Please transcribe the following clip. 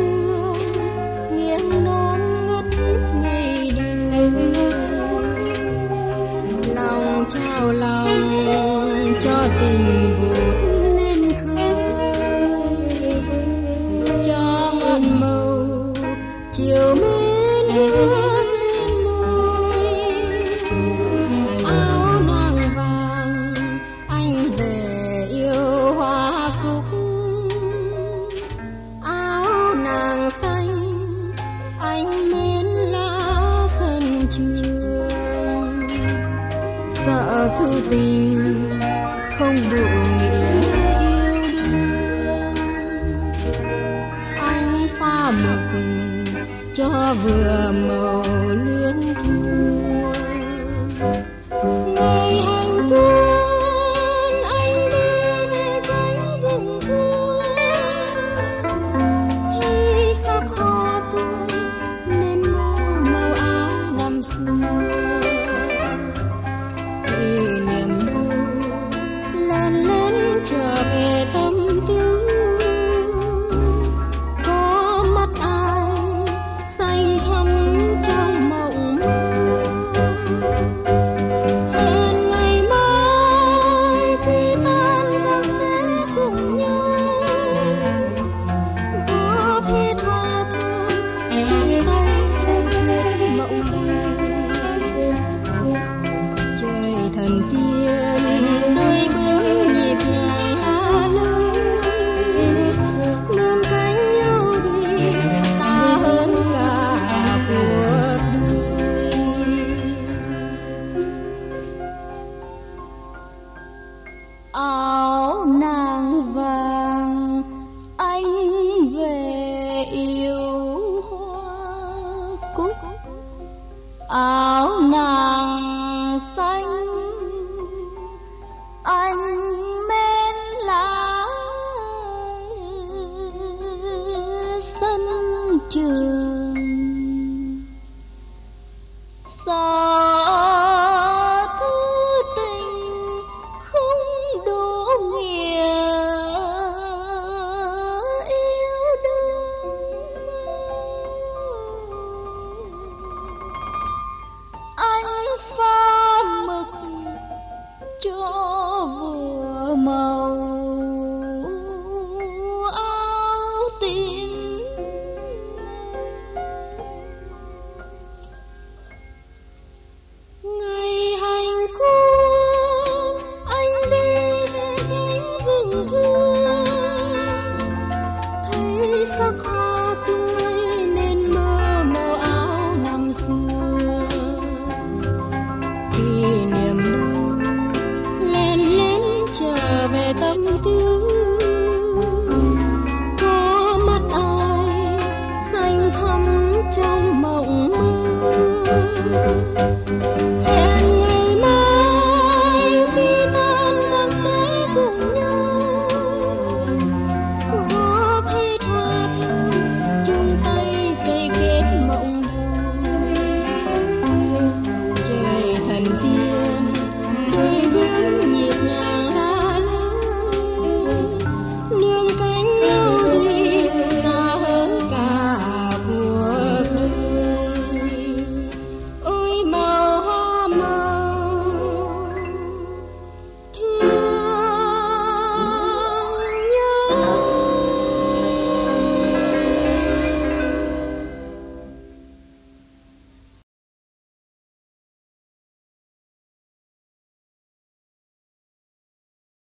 xưa nghiêng non ngất ngày đường, lòng trao lòng cho tình vụt lên khơi, cho ngọn màu chiều mến ướt lên môi. Áo nàng vàng anh về yêu hoa cúc, áo nàng xanh anh mến lá sân trường. Sợ thư tình không đủ nghĩa yêu đương, anh pha mực cho vừa màu luyến thương. Ngày hành quân anh đi về cánh rừng thưa, thì sắc hoa tươi nên mơ màu áo năm xưa. Kỷ niệm đâu len lén trở về tâm tư, có mắt ai xanh thắm trong mộng mơ. Hẹn ngày mai khi tan giặc sẽ cùng nhau, góp hết hoa thơm chung tay xây kết mộng đầu. Trời thần tiên đôi bướm nhịp nhàng lá lơi, nương cánh nhau đi xa hơn cả cuộc đời. Áo nàng vàng anh về yêu hoa cúc, áo nàng xanh anh mến lá sân trường. Sợ thứ tình không đủ nghĩa yêu đương, anh pha mực cho vừa màu áo tím. Ngày hành quân anh đi về cánh rừng thưa, thấy sắc hoa tươi nên mơ màu áo năm xưa. Kỷ niệm đâu len lén trở về tâm tư, có mắt ai xanh thắm trong mộng mơ. Hẹn ngày mai khi tan giặc sẽ cùng nhau, góp hết hoa thơm chung tay xây kết mộng đầu. Trời thần tiên đôi bướm nhịp nhàng lá lơi, nương cánh nhau đi xa hơn cả cuộc đời. Ôi mà